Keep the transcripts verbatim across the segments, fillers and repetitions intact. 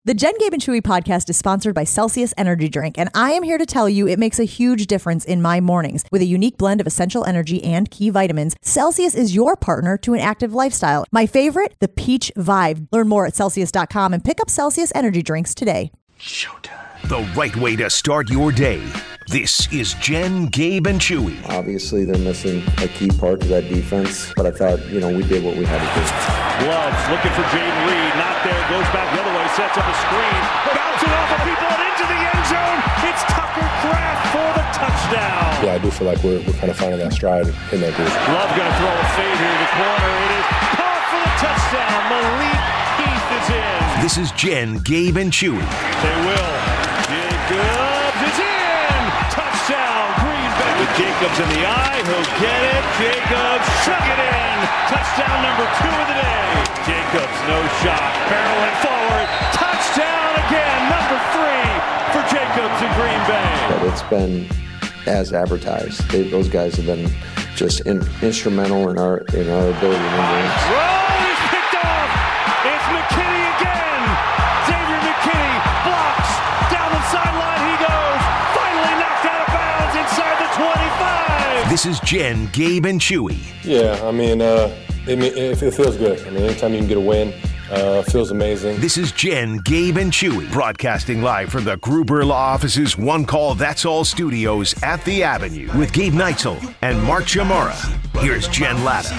The Jen, Gabe, and Chewy podcast is sponsored by Celsius Energy Drink, and I am here to tell you it makes a huge difference in my mornings. With a unique blend of essential energy and key vitamins, Celsius is your partner to an active lifestyle. My favorite, the Peach Vibe. Learn more at Celsius dot com and pick up Celsius Energy Drinks today. Showtime. The right way to start your day. This is Jen, Gabe, and Chewy. Obviously, they're missing a key part to that defense, but I thought, you know, we did what we had to do. Gloves looking for Jaden Reed. Not there. Goes back the other way. Sets up a screen. Bouncing off of people and into the end zone. It's Tucker Kraft for the touchdown. Yeah, I do feel like we're, we're kind of finding that stride in that group. Love going to throw a fade here to the corner. It is caught for the touchdown. Malik Heath is in. This is Jen, Gabe, and Chewy. They will. Jacobs is in. Touchdown, Green Bay. With Jacobs in the eye, he'll get it. Jacobs chuck it in. Touchdown number two of the day. Jacobs, no shot, barreling forward. Touchdown again, number three for Jacobs in Green Bay. But it's been as advertised. They, those guys have been just in, instrumental in our in our ability to win games. Roll is picked off. It's McKinney again. Xavier McKinney blocks down the sideline. He goes. Finally knocked out of bounds inside the twenty-five. This is Jen, Gabe, and Chewy. Yeah, I mean, uh, it, it, it feels good. I mean, anytime you can get a win, uh, feels amazing. This is Jen, Gabe, and Chewy, broadcasting live from the Gruber Law Office's One Call That's All studios at the Avenue with Gabe Neitzel and Mark Chamara. Here's Jen Latta.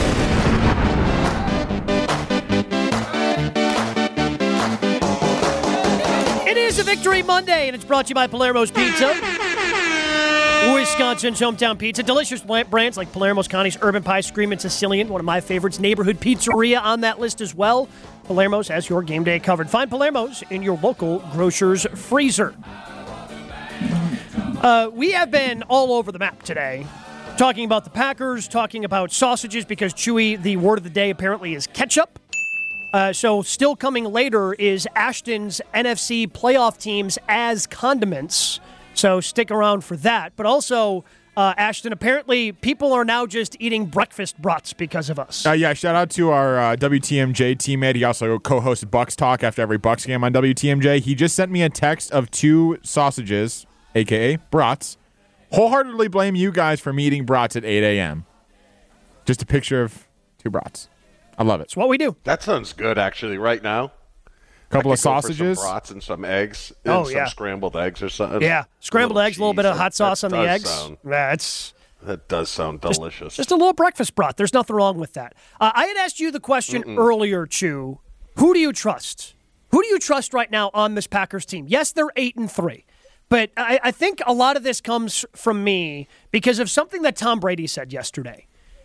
It is a Victory Monday, and it's brought to you by Palermo's Pizza. Wisconsin's hometown pizza. Delicious brands like Palermo's, Connie's, Urban Pie, Screamin' Sicilian, one of my favorites. Neighborhood Pizzeria on that list as well. Palermo's has your game day covered. Find Palermo's in your local grocer's freezer. Uh, we have been all over the map today, talking about the Packers, talking about sausages, because Chewy, the word of the day apparently is ketchup. Uh, so still coming later is Ashton's N F C playoff teams as condiments. So stick around for that. But also, uh, Ashton, apparently people are now just eating breakfast brats because of us. Uh, yeah, shout out to our uh, W T M J teammate. He also co-hosted Bucks Talk after every Bucks game on W T M J. He just sent me a text of two sausages, a k a brats. Wholeheartedly blame you guys for me eating brats at eight a.m. Just a picture of two brats. I love it. It's what we do. That sounds good, actually, right now. Couple I of could go for sausages. some brats and some eggs. And Oh, some yeah. scrambled eggs or something. Yeah, scrambled A eggs, a little bit of hot sauce on the does eggs. sound- Yeah, it's that does sound delicious. just a little breakfast brat. There's nothing wrong with that. Uh, I had asked you the question Mm-mm. earlier, Chew. Who do you trust? Who do you trust right now on this Packers team? Yes, they're eight and three, but I, I think a lot of this comes from me because of something that Tom Brady said yesterday.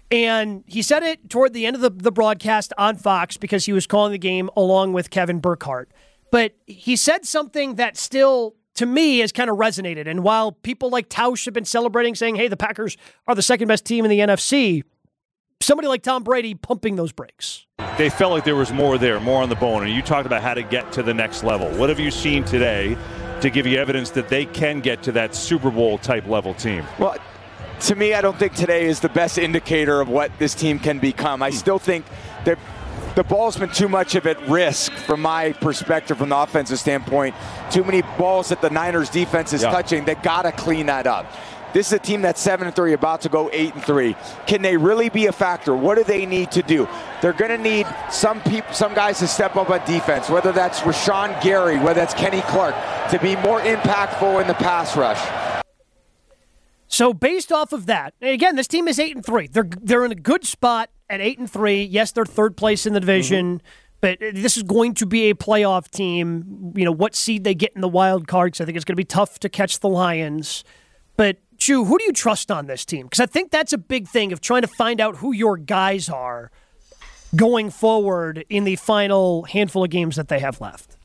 And he said it toward the end of the, the broadcast on Fox because he was calling the game along with Kevin Burkhardt. But he said something that still, to me, has kind of resonated. And while people like Tausch have been celebrating, saying, hey, the Packers are the second best team in the N F C, somebody like Tom Brady pumping those brakes. They felt like there was more there, more on the bone. And you talked about how to get to the next level. What have you seen today to give you evidence that they can get to that Super Bowl type level team? Well, to me, I don't think today is the best indicator of what this team can become. I still think that the ball's been too much of at risk from my perspective, from the offensive standpoint. Too many balls that the Niners defense is yeah. touching. They got to clean that up. This is a team that's seven and three, about to go eight and three. Can they really be a factor? What do they need to do? They're going to need some people, some guys to step up on defense, whether that's Rashawn Gary, whether that's Kenny Clark, to be more impactful in the pass rush. So based off of that, and again, this team is eight and three. They're they're in a good spot at eight and three. Yes, they're third place in the division, mm-hmm. but this is going to be a playoff team. You know, what seed they get in the wild card, because I think it's going to be tough to catch the Lions. But Chew, who do you trust on this team? Because I think that's a big thing of trying to find out who your guys are going forward in the final handful of games that they have left.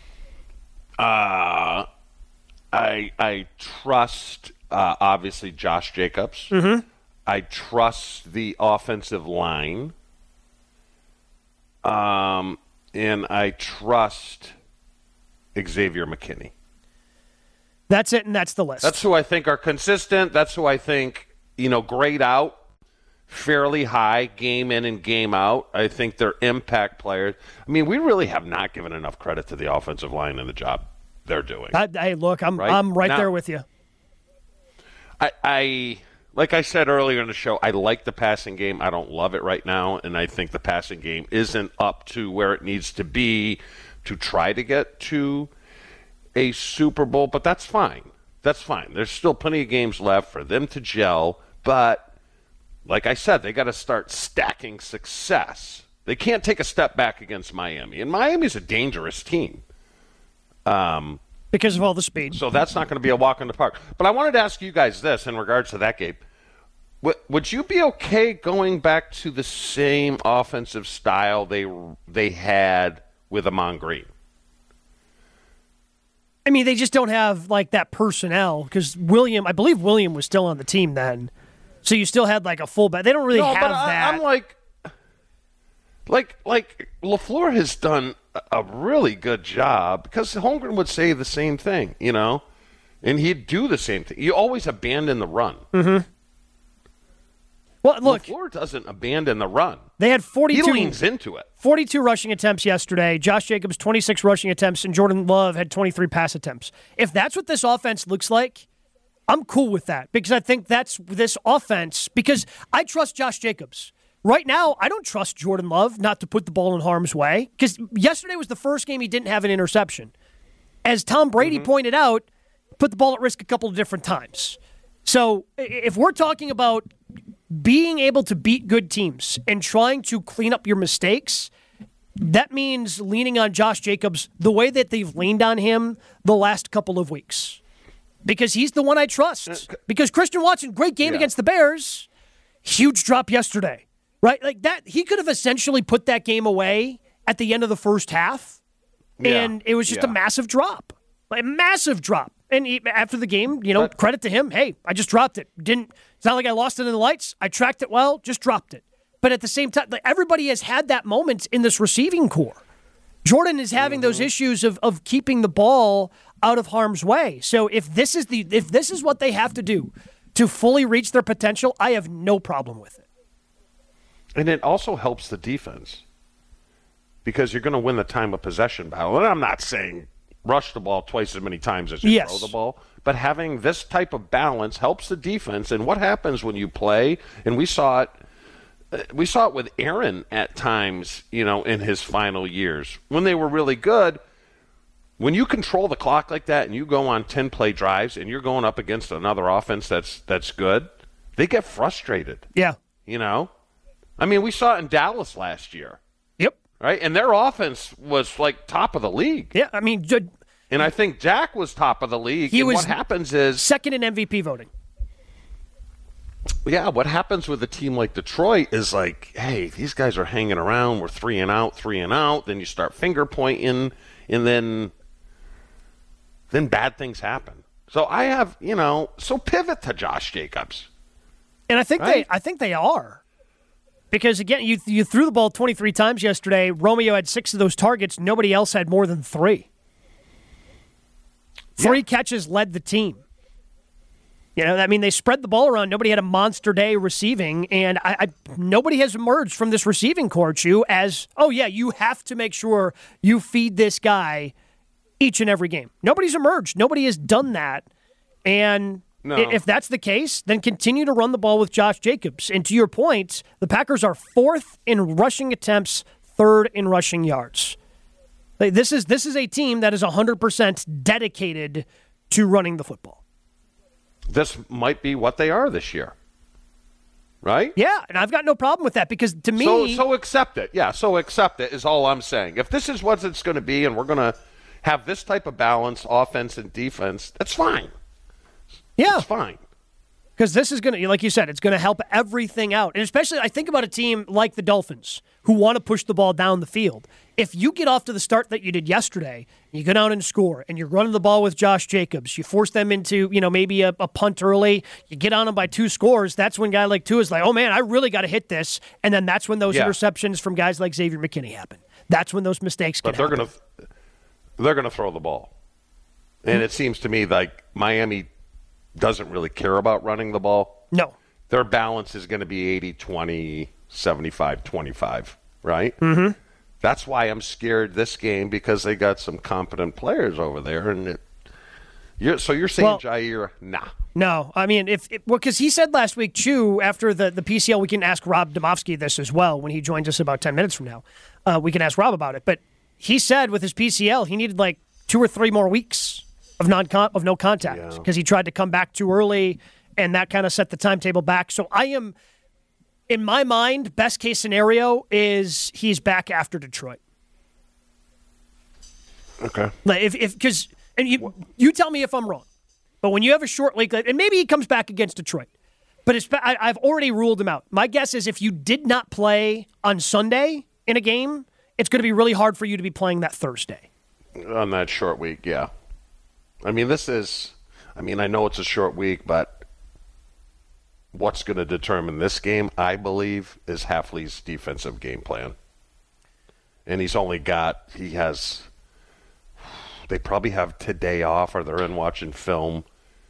Uh, I I trust. Uh, obviously, Josh Jacobs. Mm-hmm. I trust the offensive line. Um, and I trust Xavier McKinney. That's it, and that's the list. That's who I think are consistent. That's who I think, you know, grade out fairly high game in and game out. I think they're impact players. I mean, we really have not given enough credit to the offensive line and the job they're doing. I, hey, look, I'm right? I'm right now, there with you. I, I like I said earlier in the show, I like the passing game. I don't love it right now, and I think the passing game isn't up to where it needs to be to try to get to a Super Bowl, but that's fine. That's fine. There's still plenty of games left for them to gel, but like I said, they got to start stacking success. They can't take a step back against Miami, and Miami's a dangerous team. Um, because of all the speed. So that's not going to be a walk in the park. But I wanted to ask you guys this in regards to that game. W- would you be okay going back to the same offensive style they they had with Ahman Green? I mean, they just don't have, like, that personnel because William, I believe William was still on the team then. So you still had, like, a fullback. They don't really no, have but I, that. I'm like, like, like LaFleur has done a really good job because Holmgren would say the same thing, you know, and he'd do the same thing. You always abandon the run. Mm-hmm. Well, look, LaFleur doesn't abandon the run. They had forty-two. He leans into it. forty-two rushing attempts yesterday. Josh Jacobs, twenty-six rushing attempts, and Jordan Love had twenty-three pass attempts. If that's what this offense looks like, I'm cool with that because I think that's this offense because I trust Josh Jacobs. Right now, I don't trust Jordan Love not to put the ball in harm's way because yesterday was the first game he didn't have an interception. As Tom Brady mm-hmm. pointed out, put the ball at risk a couple of different times. So if we're talking about being able to beat good teams and trying to clean up your mistakes, that means leaning on Josh Jacobs the way that they've leaned on him the last couple of weeks. Because he's the one I trust. Because Christian Watson, great game yeah. against the Bears, huge drop yesterday. Right? Like that, he could have essentially put that game away at the end of the first half, yeah. and it was just yeah. a massive drop. Like a massive drop. And he, after the game, you know, but, credit to him. Hey, I just dropped it. Didn't. It's not like I lost it in the lights. I tracked it well, just dropped it. But at the same time, like everybody has had that moment in this receiving core. Jordan is having mm-hmm. those issues of of keeping the ball out of harm's way. So if this is the if this is what they have to do to fully reach their potential, I have no problem with it. And it also helps the defense because you're going to win the time of possession battle. And I'm not saying rush the ball twice as many times as you yes. throw the ball, but having this type of balance helps the defense. And what happens when you play, and we saw it, we saw it with Aaron at times, you know, in his final years when they were really good. When you control the clock like that and you go on ten-play drives and you're going up against another offense that's that's good, they get frustrated. Yeah. You know? I mean, we saw it in Dallas last year. Yep. Right? And their offense was like top of the league. Yeah, I mean, j- and I think Dak was top of the league. He and was what happens is second in M V P voting. Yeah, what happens with a team like Detroit is like, hey, these guys are hanging around. We're three and out, three and out. Then you start finger pointing, and then then bad things happen. So I have, you know, so pivot to Josh Jacobs. And I think right? they I think they are. Because, again, you you threw the ball twenty-three times yesterday. Romeo had six of those targets. Nobody else had more than three. Three yeah. catches led the team. You know, I mean, they spread the ball around. Nobody had a monster day receiving, and I, I nobody has emerged from this receiving core, Chew, as, oh, yeah, you have to make sure you feed this guy each and every game. Nobody's emerged. Nobody has done that. And no. if that's the case, then continue to run the ball with Josh Jacobs. And to your point, the Packers are fourth in rushing attempts, third in rushing yards. Like, this is this is a team that is one hundred percent dedicated to running the football. This might be what they are this year, right? Yeah, and I've got no problem with that because to me... So, so accept it. Yeah, so accept it is all I'm saying. If this is what it's going to be and we're going to have this type of balance, offense and defense, that's fine. Yeah. It's fine. Because this is going to, like you said, it's going to help everything out. And especially, I think about a team like the Dolphins who want to push the ball down the field. If you get off to the start that you did yesterday, you go down and score, and you're running the ball with Josh Jacobs, you force them into, you know, maybe a, a punt early, you get on them by two scores, that's when a guy like Tua is like, oh, man, I really got to hit this. And then that's when those yeah. interceptions from guys like Xavier McKinney happen. That's when those mistakes can but they're happen. Gonna, they're going to throw the ball. And mm-hmm. it seems to me like Miami doesn't really care about running the ball. No. their balance is going to be eighty twenty, seventy-five twenty-five, right? Mm-hmm. That's why I'm scared this game, because they got some competent players over there. And it, you're, so you're saying, well, Jair, nah. No, I mean, if because well, he said last week, Chew, after the, the P C L, we can ask Rob Domofsky this as well when he joins us about ten minutes from now. Uh, we can ask Rob about it. But he said with his P C L, he needed like two or three more weeks of non of no contact because yeah. he tried to come back too early, and that kind of set the timetable back. So I am... In my mind, best case scenario is he's back after Detroit. Okay. Like if if because and you you tell me if I'm wrong, but when you have a short week, and maybe he comes back against Detroit, but it's, I, I've already ruled him out. My guess is if you did not play on Sunday in a game, it's going to be really hard for you to be playing that Thursday. On that short week, yeah. I mean, this is. I mean, I know it's a short week, but. What's going to determine this game, I believe, is Hafley's defensive game plan. And he's only got, he has, they probably have today off, or they're in watching film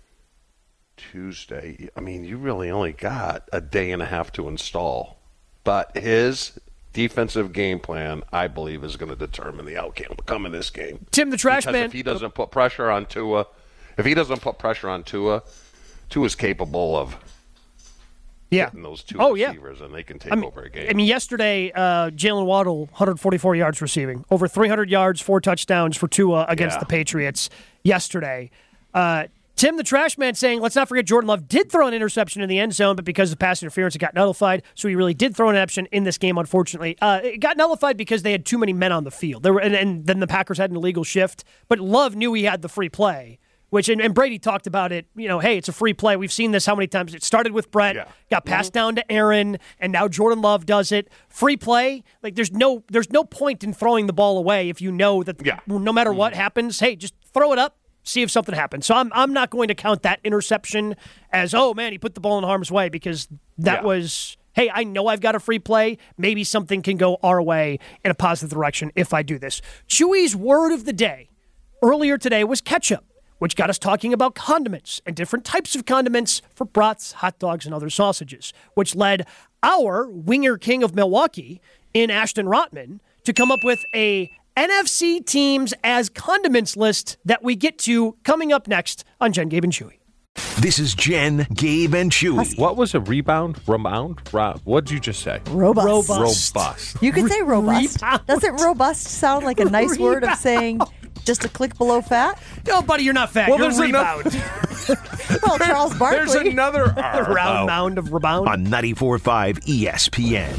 Tuesday. I mean, you really only got a day and a half to install. But his defensive game plan, I believe, is going to determine the outcome in this game. Tim, the trash because man. If he doesn't put pressure on Tua, if he doesn't put pressure on Tua, Tua's capable of. Yeah. Those two oh, receivers, yeah. and they can take I mean, over a game. I mean, yesterday, uh, Jalen Waddle, one hundred forty-four yards receiving, over three hundred yards, four touchdowns for Tua against yeah. the Patriots yesterday. Uh, Tim, the trash man, saying, let's not forget Jordan Love did throw an interception in the end zone, but because of pass interference, it got nullified. So he really did throw an interception in this game, unfortunately. Uh, it got nullified because they had too many men on the field. There were, and, and then the Packers had an illegal shift, but Love knew he had the free play. Which and, and Brady talked about it, you know, hey, it's a free play. We've seen this how many times. It started with Brett, yeah. got passed mm-hmm. down to Aaron, and now Jordan Love does it. Free play, like there's no there's no point in throwing the ball away if you know that yeah. no matter mm-hmm. what happens, hey, just throw it up, see if something happens. So I'm I'm not going to count that interception as, oh man, he put the ball in harm's way, because that yeah. was, hey, I know I've got a free play. Maybe something can go our way in a positive direction if I do this. Chewy's word of the day earlier today was ketchup, which got us talking about condiments and different types of condiments for brats, hot dogs, and other sausages, which led our winger king of Milwaukee in Ashton Rotman to come up with a N F C teams as condiments list that we get to coming up next on Jen, Gabe, and Chewy. This is Jen, Gabe, and Chewy. What was a rebound? Rebound? Ro- what did you just say? Robust. Robust. Robust. You could say robust. Rebound. Doesn't robust sound like a nice Rebound. word of saying just a click below fat? No, buddy, you're not fat. Well, you're there's rebound. Well, Charles Barkley. There's another A R. round Oh. mound of rebound. On ninety-four point five E S P N.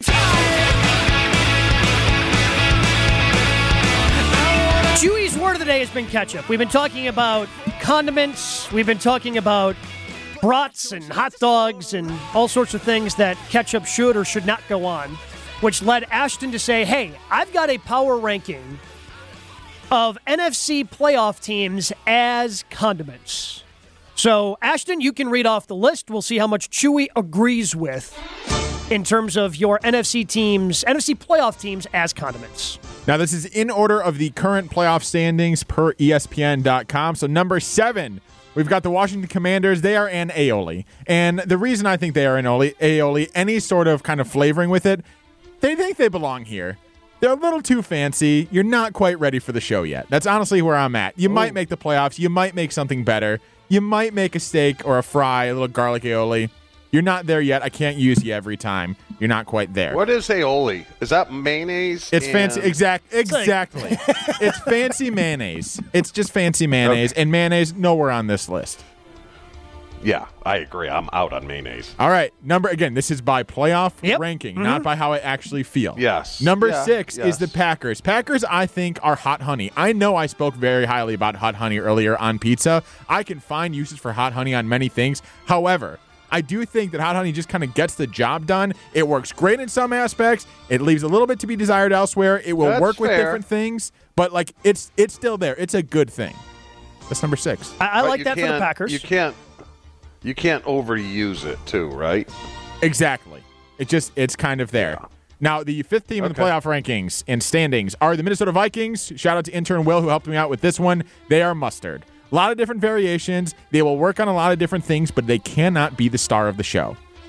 Chewy's word of the day has been ketchup. We've been talking about condiments. We've been talking about brats and hot dogs and all sorts of things that ketchup should or should not go on, which led Ashton to say, hey, I've got a power ranking of N F C playoff teams as condiments. So, Ashton, you can read off the list. We'll see how much Chewy agrees with in terms of your N F C teams, N F C playoff teams as condiments. Now, this is in order of the current playoff standings per E S P N dot com. So, number seven, we've got the Washington Commanders. They are an aioli. And the reason I think they are an aioli, aioli, any sort of kind of flavoring with it, they think they belong here. They're a little too fancy. You're not quite ready for the show yet. That's honestly where I'm at. You Ooh. might make the playoffs. You might make something better. You might make a steak or a fry, a little garlic aioli. You're not there yet. I can't use you every time. You're not quite there. What is aioli? Is that mayonnaise? It's and... fancy. Exact. Exactly. It's fancy mayonnaise. It's just fancy mayonnaise. Okay. And mayonnaise nowhere on this list. Yeah, I agree. I'm out on mayonnaise. All right. Number, again, this is by playoff yep. ranking, mm-hmm. not by how I actually feel. Yes. Number yeah, six yes. is the Packers. Packers, I think, are hot honey. I know I spoke very highly about hot honey earlier on pizza. I can find uses for hot honey on many things. However, I do think that hot honey just kind of gets the job done. It works great in some aspects. It leaves a little bit to be desired elsewhere. It will That's work with fair. different things, but like it's it's still there. It's a good thing. That's number six. I, I But like you that for the can't- Packers. You can't. You can't overuse it too, right? Exactly. It just it's kind of there. Yeah. Now, the fifth team in the Okay. playoff rankings and standings are the Minnesota Vikings. Shout out to intern Will who helped me out with this one. They are mustard. A lot of different variations. They will work on a lot of different things, but they cannot be the star of the show.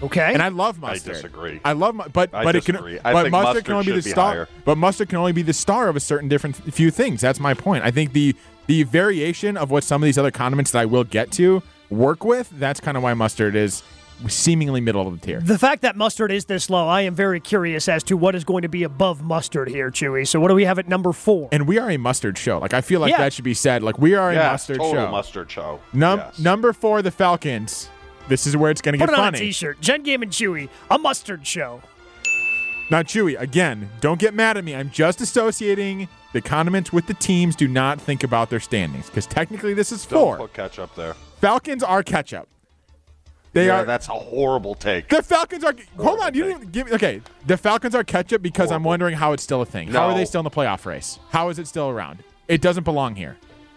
Okay. And I love mustard. I disagree. I love, mu- but I but disagree. it I can, but think mustard, mustard can only be the should be star. higher. But mustard can only be the star of a certain different few things. That's my point. I think the the variation of what some of these other condiments that I will get to work with. That's kind of why mustard is seemingly middle of the tier. The fact that mustard is this low, I am very curious as to what is going to be above mustard here, Chewy. So what do we have at number four? And we are a mustard show. Like I feel like Yeah. that should be said. Like we are Yeah, a mustard total show. mustard show. Num- Yes. Number four, the Falcons. This is where it's going to Put get it on funny. a t-shirt. Jen Game and Chewy, a mustard show. Now, Chewy, again, don't get mad at me. I'm just associating the condiments with the teams. Do not think about their standings because technically this is Don't four. put ketchup there. Falcons are ketchup. They yeah, are. that's a horrible take. The Falcons are. Hold Horrible on, you take. didn't even give me. Okay, the Falcons are ketchup because I'm Horrible. wondering how it's still a thing. How are No. they still in the playoff race? How is it still around? It doesn't belong here.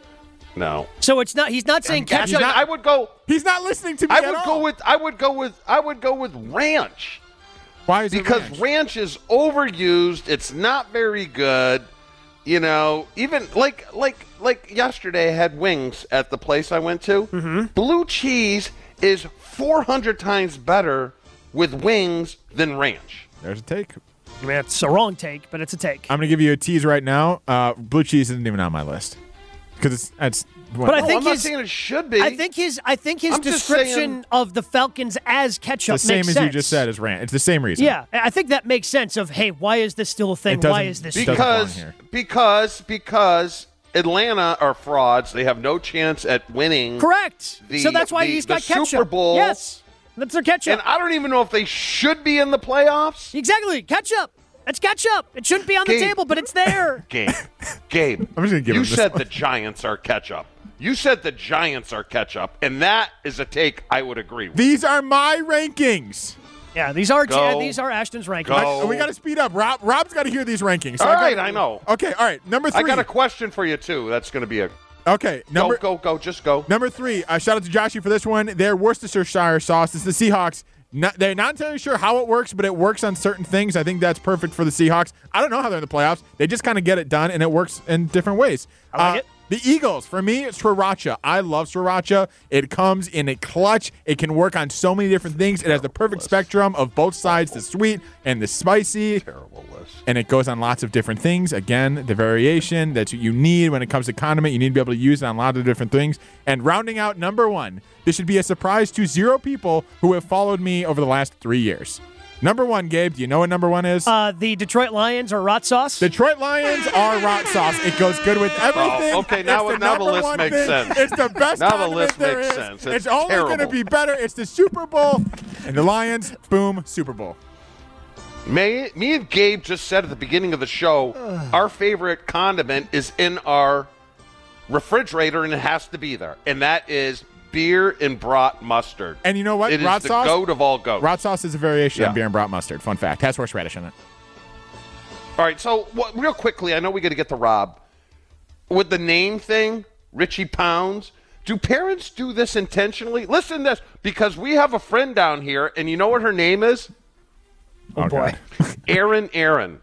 No. So it's not. He's not saying I, ketchup. I would go. He's not listening to me I at would all. go with. I would go with. I would go with ranch. Why is it Because ranch? ranch is overused. It's not very good. You know, even like like like yesterday, I had wings at the place I went to. Mm-hmm. Blue cheese is four hundred times better with wings than ranch. There's a take. I mean, it's a wrong take, but it's a take. I'm going to give you a tease right now. Uh, blue cheese isn't even on my list because it's it's. But I No, think I'm not his- saying it should be. I think his. I think his I'm just description saying- of the Falcons as ketchup the same makes as sense. you just said is ranch. It's the same reason. Yeah, I think that makes sense. Of hey, why is this still a thing? It doesn't- Why is this? Doesn't because belong here. because because Atlanta are frauds. They have no chance at winning. Correct. The- so that's why the- he's the got ketchup. Super Bowl. Yes, that's their ketchup. And I don't even know if they should be in the playoffs. Exactly, ketchup. It's ketchup. It shouldn't be on the Gabe. table, but it's there. Gabe, Gabe, I'm just gonna give you him this said one. the Giants are ketchup. You said the Giants are ketchup, and that is a take I would agree with. These are my rankings. Yeah, these are Go. these are Ashton's rankings. Go. I- we got to speed up. Rob, Rob's got to hear these rankings. So All I got- right, I know. Okay, all right. Number three. I got a question for you too. That's going to be a okay, number go, go, go. Just go. number three. Uh, shout out to Joshy for this one. Their Worcestershire sauce. It's the Seahawks. Not, they're not entirely sure how it works, but it works on certain things. I think that's perfect for the Seahawks. I don't know how they're in the playoffs. They just kind of get it done, and it works in different ways. I like Uh, it. The Eagles, for me, it's sriracha. I love sriracha. It comes in a clutch. It can work on so many different things. It has the perfect spectrum of both sides, the sweet and the spicy. Terrible list. And it goes on lots of different things. Again, the variation, that's what you need when it comes to condiment. You need to be able to use it on a lot of different things. And rounding out number one, this should be a surprise to zero people who have followed me over the last three years. Number one, Gabe, do you know what number one is? Uh, the Detroit Lions are rot sauce. Detroit Lions are rot sauce. It goes good with everything. Oh, okay, now- It's the now the number list one makes thing. sense. It's the best Now the condiment list there makes is. sense. It's, It's only going to terrible. be better. It's the Super Bowl. And the Lions, boom, Super Bowl. May, me and Gabe just said at the beginning of the show, our favorite condiment is in our refrigerator, and it has to be there, and that is beer and brat mustard. And you know what? It is Rot the sauce? goat of all goats. Rot sauce is a variation Yeah. on beer and brat mustard. Fun fact. Has horseradish in it. All right, so what, real quickly, I know we got to get to Rob. With the name thing, Richie Pounds, do parents do this intentionally? Listen to this, because we have a friend down here, and you know what her name is? Oh, boy. Aaron Aaron.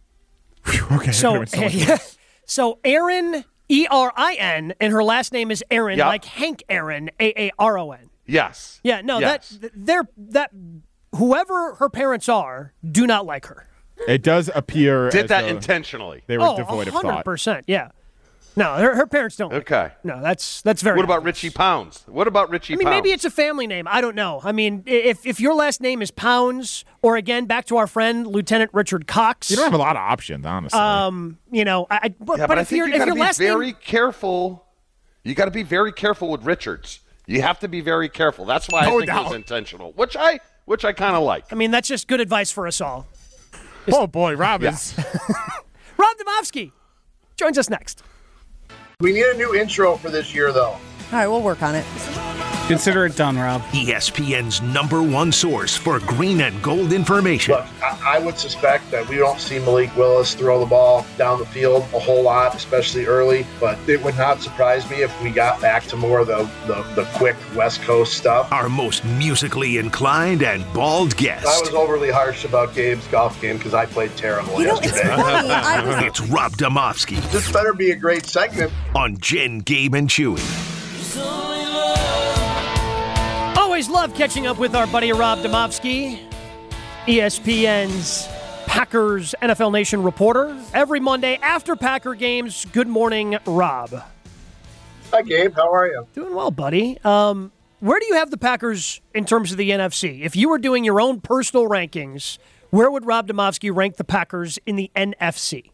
Okay. So, that would've been so much worse. so Aaron E R I N, and her last name is Aaron, Yep. like Hank Aaron, A A R O N. Yes. Yeah, no, Yes. that they're that whoever her parents are do not like her. It does appear Did as that though intentionally. they were Oh, devoid of one hundred thought. percent. Yeah. No, her, her parents don't. like Okay. her. No, that's that's very. What about obvious. Richie Pounds? What about Richie I mean, Pounds? maybe it's a family name. I don't know. I mean, i- if if your last name is Pounds, or again, back to our friend Lieutenant Richard Cox. You don't have a lot of options, honestly. Um, you know, I, I but, Yeah, but but I if think your you if got to your be last very name, careful. You got to be very careful with Richards. You have to be very careful. That's why No I think doubt. it was intentional, which I which I kind of like. I mean, that's just good advice for us all. oh, boy. Rob is. Rob Demovsky joins us next. We need a new intro for this year, though. All right, we'll work on it. Consider it done, Rob. E S P N's number one source for green and gold information. Look, I, I would suspect that we don't see Malik Willis throw the ball down the field a whole lot, especially early, but it would not surprise me if we got back to more of the, the, the quick West Coast stuff. Our most musically inclined and bald guest. I was overly harsh about Gabe's golf game because I played terrible You know, it's yesterday. funny. I was It's Rob Demovsky This better be a great segment. on Jen, Gabe, and Chewy. Always love catching up with our buddy Rob Demovsky, E S P N's Packers N F L Nation reporter. Every Monday after Packer games, good morning, Rob. Hi, Gabe. How are you? Doing well, buddy. Um, where do you have the Packers in terms of the N F C? If you were doing your own personal rankings, where would Rob Demovsky rank the Packers in the N F C?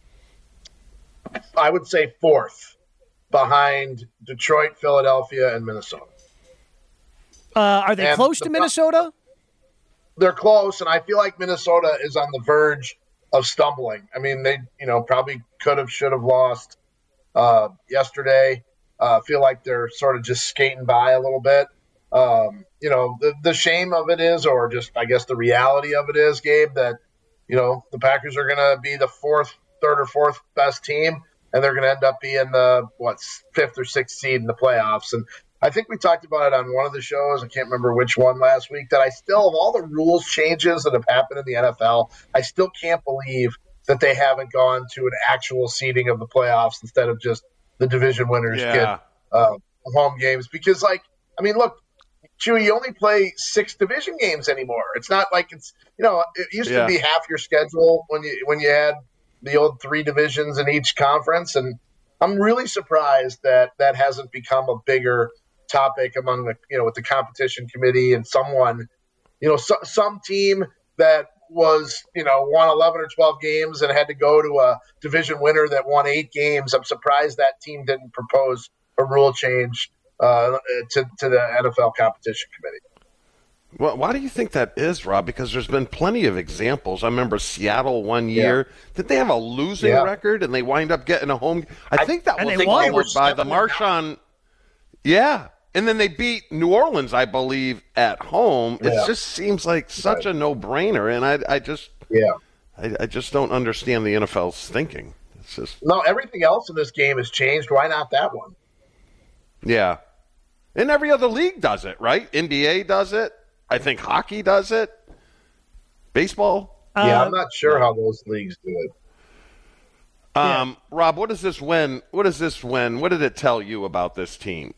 I would say fourth, behind Detroit, Philadelphia, and Minnesota. Uh, are they and close the, to Minnesota? They're close, and I feel like Minnesota is on the verge of stumbling. I mean, they, you know, probably could have, should have lost uh, yesterday. I uh, feel like they're sort of just skating by a little bit. Um, you know, the, the shame of it is, or just, I guess the reality of it is, Gabe, that, you know, the Packers are going to be the fourth, third or fourth best team, and they're going to end up being the, what, fifth or sixth seed in the playoffs. And I think we talked about it on one of the shows. I can't remember which one last week, that I still, of all the rules changes that have happened in the N F L, I still can't believe that they haven't gone to an actual seeding of the playoffs instead of just the division winners yeah. get uh, home games. Because, like, I mean, look, Chewy, you only play six division games anymore. It's not like it's, you know, it used yeah. to be half your schedule when you when you had the old three divisions in each conference. And I'm really surprised that that hasn't become a bigger topic among the, you know, with the competition committee and someone, you know, so, some team that was, you know, won eleven or twelve games and had to go to a division winner that won eight games. I'm surprised that team didn't propose a rule change uh, to, to the N F L competition committee. Well, why do you think that is, Rob? Because there's been plenty of examples. I remember Seattle one year. Yeah. Did they have a losing yeah. record and they wind up getting a home? I think that I, was followed by the Marshawn. Yeah. And then they beat New Orleans, I believe, at home. Yeah. It just seems like such right. a no-brainer, and I, I just, yeah, I, I just don't understand the N F L's thinking. It's just no. Everything else in this game has changed. Why not that one? Yeah, and every other league does it, right? N B A does it. I think hockey does it. Baseball. Uh, yeah, I'm not sure how those leagues do it. Um, yeah. Rob, what does this win? What does this win? What did it tell you about this team?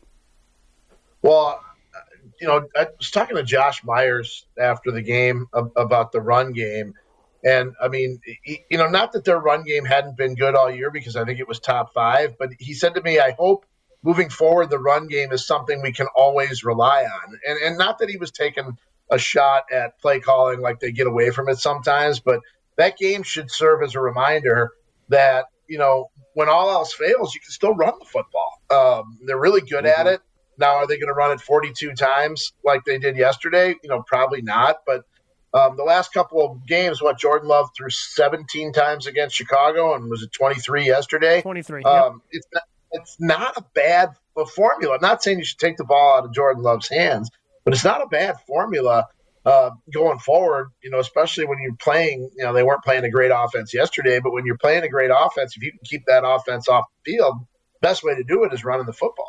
Well, you know, I was talking to Josh Myers after the game about the run game. And, I mean, you know, not that their run game hadn't been good all year because I think it was top five. But he said to me, I hope moving forward the run game is something we can always rely on. And, and not that he was taking a shot at play calling like they get away from it sometimes. But that game should serve as a reminder that, you know, when all else fails, you can still run the football. Um, they're really good mm-hmm. at it. Now, are they going to run it forty-two times like they did yesterday? You know, probably not. But um, the last couple of games, what, Jordan Love threw seventeen times against Chicago, and was it twenty-three yesterday? twenty-three, um, yep. It's not, it's not a bad formula. I'm not saying you should take the ball out of Jordan Love's hands, but it's not a bad formula uh, going forward, you know, especially when you're playing, you know, they weren't playing a great offense yesterday, but when you're playing a great offense, if you can keep that offense off the field, best way to do it is running the football.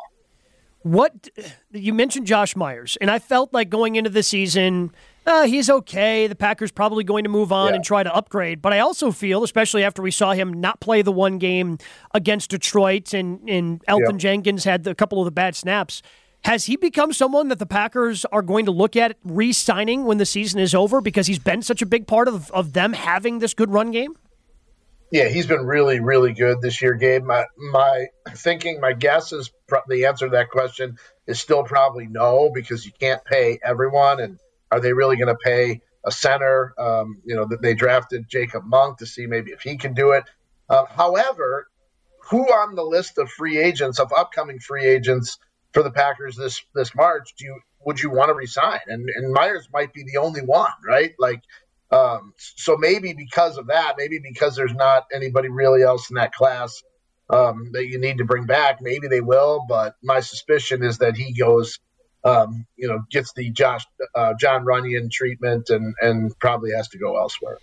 What you mentioned Josh Myers, and I felt like going into the season, uh, he's okay. The Packers probably going to move on yeah. and try to upgrade. But I also feel, especially after we saw him not play the one game against Detroit, and, and Elton yeah. Jenkins had a couple of the bad snaps, has he become someone that the Packers are going to look at re-signing when the season is over because he's been such a big part of, of them having this good run game? Yeah, he's been really, really good this year, Gabe. My my thinking, my guess is pro- the answer to that question is still probably no, because you can't pay everyone. And are they really going to pay a center? Um, you know, that they drafted Jacob Monk to see maybe if he can do it. Uh, however, who on the list of free agents, of upcoming free agents for the Packers this this March, do you would you want to resign? And and Myers might be the only one, right? Like. Um, so maybe because of that, maybe because there's not anybody really else in that class um, that you need to bring back, maybe they will. But my suspicion is that he goes, um, you know, gets the Josh uh, John Runyon treatment and and probably has to go elsewhere.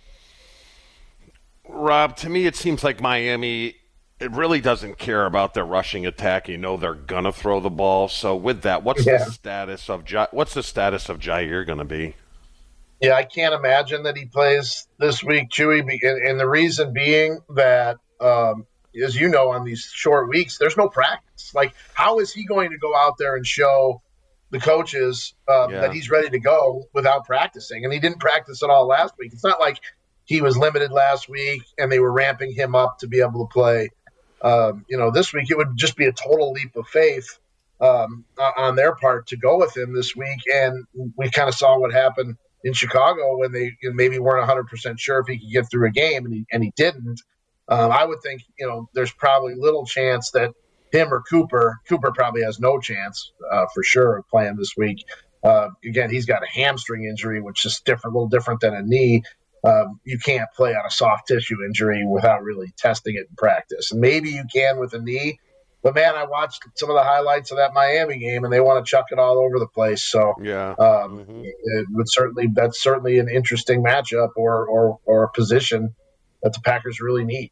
Rob, to me, it seems like Miami, it really doesn't care about their rushing attack. You know they're gonna throw the ball. So with that, what's yeah. the status of Ja- what's the status of Jair going to be? Yeah, I can't imagine that he plays this week, Chewy, and the reason being that, um, as you know, on these short weeks, there's no practice. Like, how is he going to go out there and show the coaches um, Yeah. that he's ready to go without practicing. And he didn't practice at all last week. It's not like he was limited last week and they were ramping him up to be able to play. Um, you know, this week it would just be a total leap of faith um, on their part to go with him this week. And we kind of saw what happened in Chicago when they maybe weren't one hundred percent sure if he could get through a game, and he, and he didn't. Um, I would think, you know, there's probably little chance that him or Cooper, Cooper probably has no chance uh, for sure of playing this week. Uh, again, he's got a hamstring injury, which is different, a little different than a knee. Um, you can't play on a soft tissue injury without really testing it in practice. And maybe you can with a knee. But, man, I watched some of the highlights of that Miami game, and they want to chuck it all over the place. So, yeah, um, mm-hmm. it would certainly that's certainly an interesting matchup or, or or a position that the Packers really need.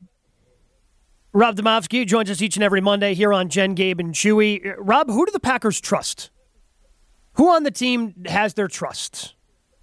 Rob Demovsky joins us each and every Monday here on Jen, Gabe, and Chewy. Rob, who do the Packers trust? Who on the team has their trust?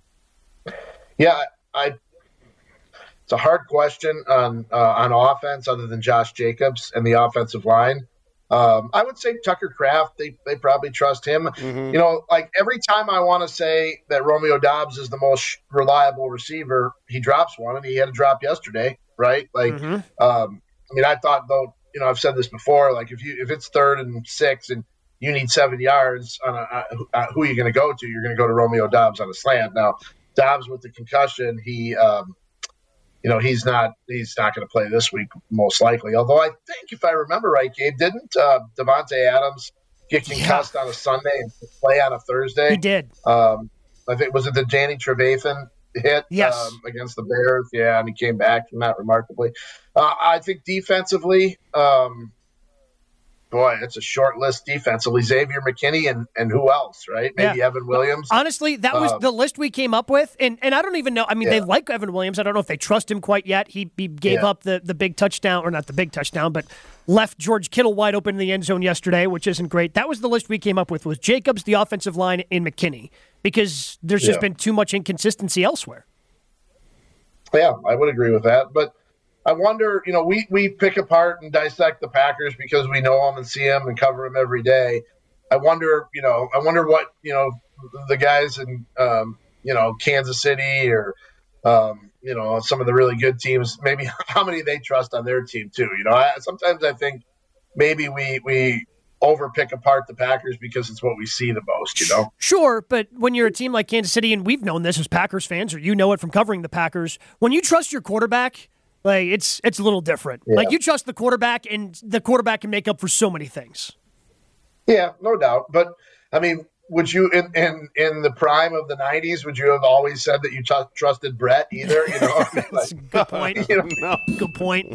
Yeah, I. It's a hard question on uh, on offense, other than Josh Jacobs and the offensive line. Um, I would say Tucker Kraft. They they probably trust him. Mm-hmm. You know, like every time I want to say that Romeo Doubs is the most reliable receiver, he drops one, and he had a drop yesterday, right? Like, mm-hmm. um, I mean, I thought though, you know, I've said this before. Like, if you if it's third and six and you need seven yards on a, uh, who are you going to go to? You're going to go to Romeo Doubs on a slant. Now, Doubs with the concussion, he. Um, You know, he's not he's not going to play this week, most likely. Although I think, if I remember right, Gabe, didn't uh, Devontae Adams get concussed yeah. on a Sunday and play on a Thursday? He did. Um, I think, was it the Danny Trevathan hit yes. um, against the Bears? Yeah, and he came back, not remarkably. Uh, I think defensively, um, boy, it's a short list defensively. Xavier McKinney and, and who else, right? Maybe yeah. Evan Williams. Honestly, that was um, the list we came up with. And and I don't even know. I mean, yeah. they like Evan Williams. I don't know if they trust him quite yet. He, he gave yeah. up the, the big touchdown, or not the big touchdown, but left George Kittle wide open in the end zone yesterday, which isn't great. That was the list we came up with, was Jacobs, the offensive line, and McKinney, because there's just yeah. been too much inconsistency elsewhere. Yeah, I would agree with that. But I wonder, you know, we, we pick apart and dissect the Packers because we know them and see them and cover them every day. I wonder, you know, I wonder what, you know, the guys in, um, you know, Kansas City or, um, you know, some of the really good teams, maybe how many they trust on their team too. You know, I, sometimes I think maybe we, we over pick apart the Packers because it's what we see the most, you know? Sure, but when you're a team like Kansas City, and we've known this as Packers fans, or you know it from covering the Packers, when you trust your quarterback, like it's it's a little different. Yeah. Like you trust the quarterback, and the quarterback can make up for so many things. Yeah, no doubt. But I mean, would you in in, in the prime of the nineties, would you have always said that you t- trusted Brett either? You know, I mean, that's like, a good point. You know? No. Good point.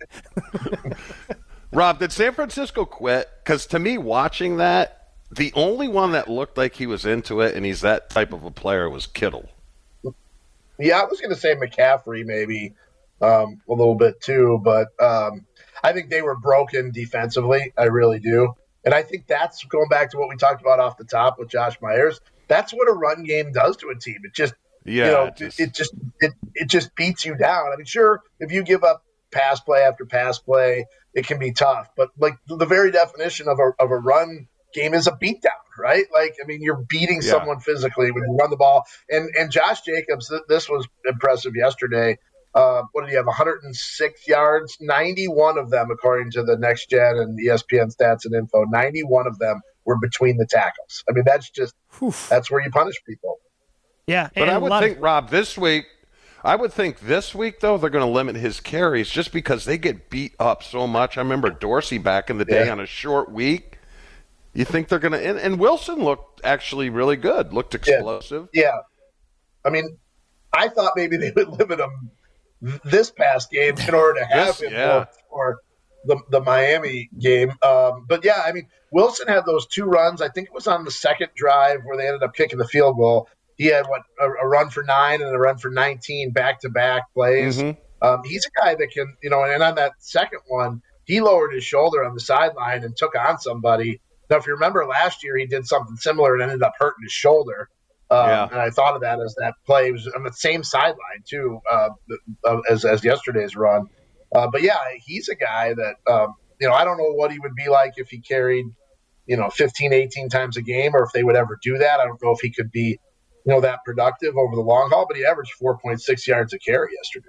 Rob, did San Francisco quit? Because to me, watching that, the only one that looked like he was into it, and he's that type of a player, was Kittle. Yeah, I was going to say McCaffrey maybe um, a little bit too, but um, I think they were broken defensively. I really do. And I think that's going back to what we talked about off the top with Josh Myers. That's what a run game does to a team. It just, yeah, you know, it just, it just it, it just beats you down. I mean, sure, if you give up pass play after pass play, it can be tough. But like the very definition of a of a run game is a beatdown, right? Like, I mean, you're beating yeah. someone physically when you run the ball. And and Josh Jacobs, th- this was impressive yesterday. Uh, what did he have? one hundred six yards, ninety-one of them, according to the Next Gen and E S P N Stats and Info. ninety-one of them were between the tackles. I mean, that's just Oof. that's where you punish people. Yeah, but I would think, of- Rob, this week. I would think this week, though, they're going to limit his carries just because they get beat up so much. I remember Dorsey back in the day yeah. on a short week. You think they're going to and, – and Wilson looked actually really good, looked explosive. Yeah. yeah. I mean, I thought maybe they would limit him this past game in order to have this, him yeah. for the, the Miami game. Um, but, yeah, I mean, Wilson had those two runs. I think it was on the second drive where they ended up kicking the field goal. He had what a, a run for nine and a run for nineteen back-to-back plays. Mm-hmm. Um, he's a guy that can, you know, and on that second one, he lowered his shoulder on the sideline and took on somebody. Now, if you remember last year, he did something similar and ended up hurting his shoulder. Um, yeah. And I thought of that as that play. It was on the same sideline, too, uh, as, as yesterday's run. Uh, but, yeah, he's a guy that, um, you know, I don't know what he would be like if he carried you know, fifteen, eighteen times a game, or if they would ever do that. I don't know if he could be, you know, that productive over the long haul, but he averaged four point six yards a carry yesterday.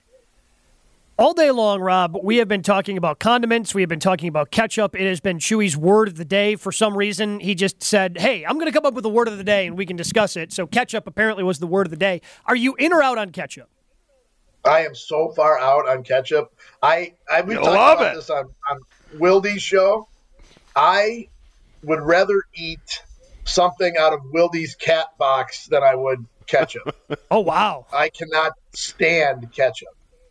All day long, Rob, we have been talking about condiments. We have been talking about ketchup. It has been Chewy's word of the day. For some reason, he just said, hey, I'm going to come up with a word of the day and we can discuss it. So ketchup apparently was the word of the day. Are you in or out on ketchup? I am so far out on ketchup. I, I we You talked love about it. this on, on Wildy's show. I would rather eat something out of Wildy's cat box than I would ketchup. Oh, wow. I cannot stand ketchup.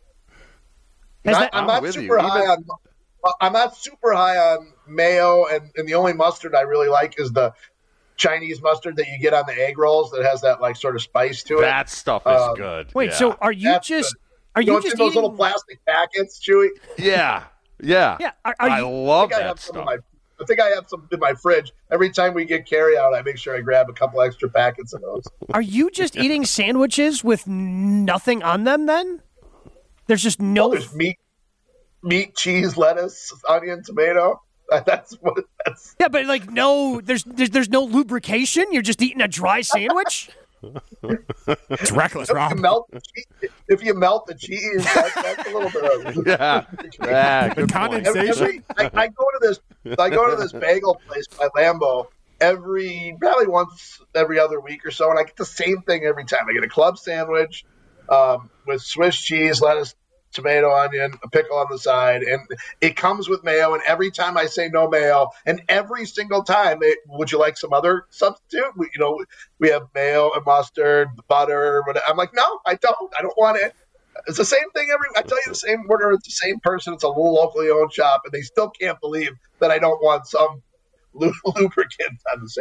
Not, that- I'm I'm not with super you. high Even- on. I'm not super high on mayo, and, and the only mustard I really like is the Chinese mustard that you get on the egg rolls that has that like sort of spice to it. That stuff is Um, good. Wait, yeah. so are you That's just good. are You know, you it's just in those eating, little plastic packets, Chewy? Yeah, yeah. Yeah, are, are I you love I think I that have some in stuff. my. I think I have some in my fridge. Every time we get carry out, I make sure I grab a couple extra packets of those. are you just eating sandwiches with nothing on them then? There's just no There's meat, meat, cheese, lettuce, onion, tomato. That's what. That's Yeah, but like no there's there's, there's no lubrication. You're just eating a dry sandwich? It's reckless, if you Rob. melt the cheese. If you melt the cheese, that's, that's a little bit of. Yeah, yeah. Good point. Condensation. Every, I, I go to this. I go to this bagel place by Lambeau every probably once every other week or so, and I get the same thing every time. I get a club sandwich um, with Swiss cheese, lettuce, tomato, onion, a pickle on the side, and it comes with mayo. And every time I say no mayo, and every single time, it, would you like some other substitute? We, you know, we have mayo and mustard, butter. Whatever. I'm like, no, I don't. I don't want it. It's the same thing every. I tell you the same order. It's the same person. It's a little locally owned shop, and they still can't believe that I don't want some lu- lubricant on the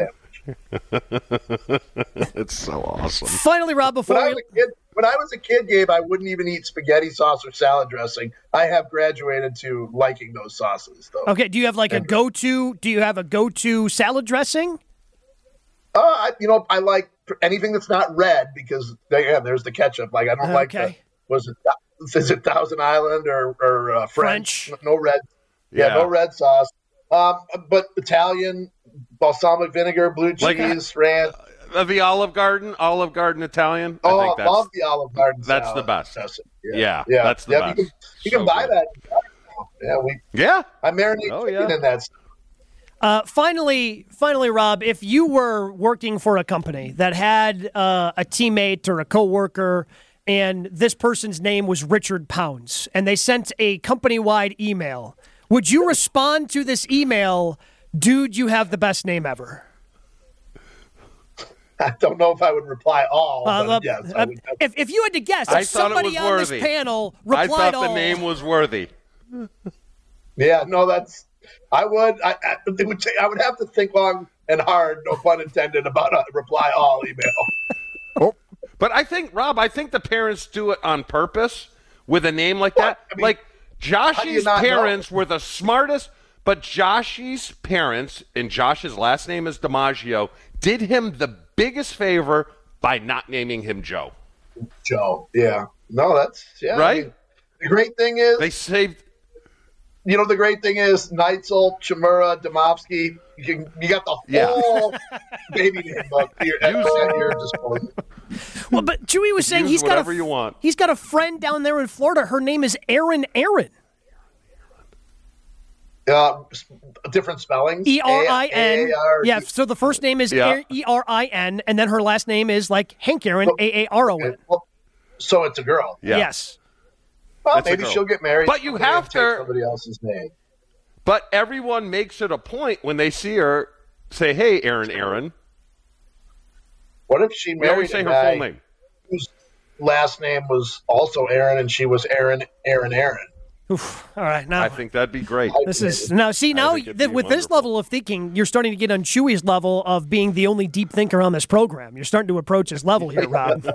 sandwich. It's so awesome. Finally, Rob, before When I we was a kid, when I was a kid, Gabe, I wouldn't even eat spaghetti sauce or salad dressing. I have graduated to liking those sauces, though. Okay, do you have like a go-to do you have a go-to salad dressing? Uh, I, you know, I like anything that's not red because yeah, there's the ketchup. Like I don't like the Okay. was it is it Thousand Island or or uh, French? French. No red. Yeah, Yeah. no red sauce. Um, but Italian, balsamic vinegar, blue Like, cheese, ranch. Uh, the Olive Garden, Olive Garden Italian. Oh, I think I that's love the Olive Garden. that's salad the best. dressing. Yeah, that's the yeah, best. You can, you So can buy good. that. Yeah, we. yeah. I marinate Oh, chicken yeah. in that stuff. Uh, finally, finally, Rob, if you were working for a company that had uh, a teammate or a coworker, and this person's name was Richard Pounds, and they sent a company-wide email, would you respond to this email, "Dude, you have the best name ever"? I don't know if I would reply all, Uh, but uh, yes, I would. if if you had to guess, I if thought it somebody was on worthy. this panel I replied thought all, the name was worthy. Yeah, no, that's. I would. I, I, it would take, I would have to think long and hard, no pun intended, about a reply all email. But I think, Rob, I think the parents do it on purpose with a name like that. I mean, like how do you Joshy's not know? parents were the smartest, but Joshy's parents, and Josh's last name is DiMaggio, did him the biggest favor by not naming him Joe. Joe. Yeah. No, that's yeah. I Right? mean, the great thing is, They saved. you know, the great thing is Neitzel, Chimura, Domofsky. You can, you got the Yeah. whole baby name book at your, at, at your disposal. Well, but Chewy was saying Use he's got a whatever you want. he's got a friend down there in Florida. Her name is Erin Aaron. Uh, different spellings. E R I N. A- A R- Yeah, so the first name is Yeah. E R I N, and then her last name is like Hank Aaron, A A R O N. Well, so it's a girl. Yeah. Yes. Well, That's a maybe girl. she'll get married. But you someday have and take to- somebody else's name. But everyone makes it a point when they see her, say, hey, Aaron Aaron. What if she We married always say a her guy full name. whose last name was also Aaron, and she was Aaron Aaron Aaron? Oof. All right, now I think that'd be great. this is now. See now think it'd th- be with this wonderful. level of thinking, you're starting to get on Chewy's level of being the only deep thinker on this program. You're starting to approach his level here, Rob.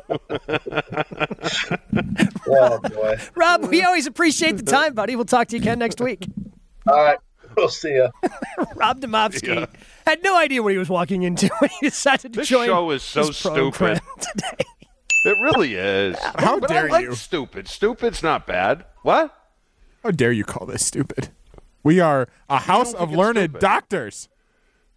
Oh boy! Rob, we always appreciate the time, buddy. We'll talk to you again next week. All right, we'll see you. Rob Domofsky Yeah. had no idea what he was walking into when he decided to This join. show is so this program stupid. today. It really is. How but dare I like you. stupid. Stupid's not bad. What? How dare you call this stupid? We are a house don't of think it's learned stupid. doctors.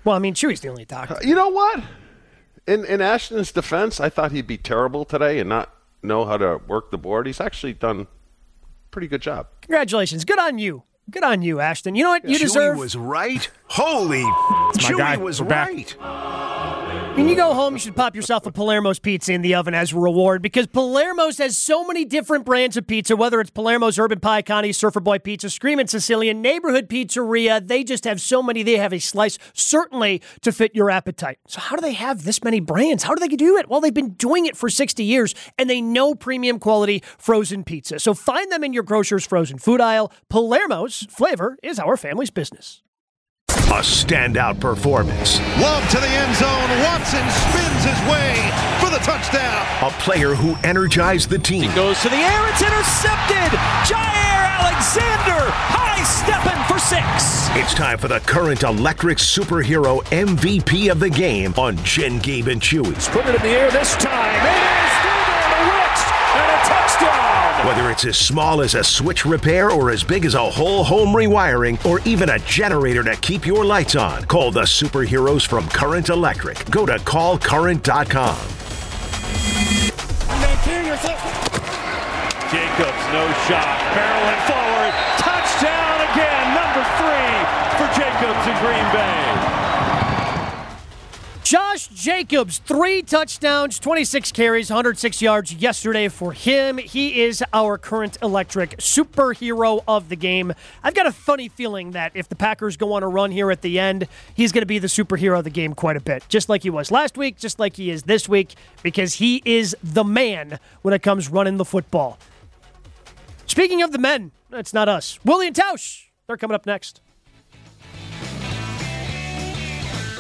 Well, I mean, Chewy's the only doctor. Uh, you know what? In in Ashton's defense, I thought he'd be terrible today and not know how to work the board. He's actually done a pretty good job. Congratulations. Good on you. Good on you, Ashton. You know what? You Chewy deserve... was right. Holy, Chewy was right. When you go home, you should pop yourself a Palermo's pizza in the oven as a reward because Palermo's has so many different brands of pizza, whether it's Palermo's, Urban Pie, Connie, Surfer Boy Pizza, Screamin' Sicilian, Neighborhood Pizzeria. They just have so many. They have a slice, certainly, to fit your appetite. So how do they have this many brands? How do they do it? Well, they've been doing it for sixty years, and they know premium quality frozen pizza. So find them in your grocer's frozen food aisle. Palermo's flavor is our family's business. A standout performance. Love to the end zone. Watson spins his way for the touchdown. A player who energized the team. He goes to the air. It's intercepted. Jair Alexander high stepping for six. It's time for the current electric superhero M V P of the game on Jen, Gabe, and Chewy. Put it in the air this time. It is through there to Wicks and a touchdown. Whether it's as small as a switch repair or as big as a whole home rewiring or even a generator to keep your lights on, call the superheroes from Current Electric. Go to call current dot com. Jacobs, no shot, barreling forward, touchdown again, number three for Jacobs in Green Bay. Josh Jacobs, three touchdowns, twenty-six carries, one hundred six yards yesterday for him. He is our Current Electric superhero of the game. I've got a funny feeling that if the Packers go on a run here at the end, he's going to be the superhero of the game quite a bit, just like he was last week, just like he is this week, because he is the man when it comes running the football. Speaking of the men, it's not us. Willie and Tausch, they're coming up next.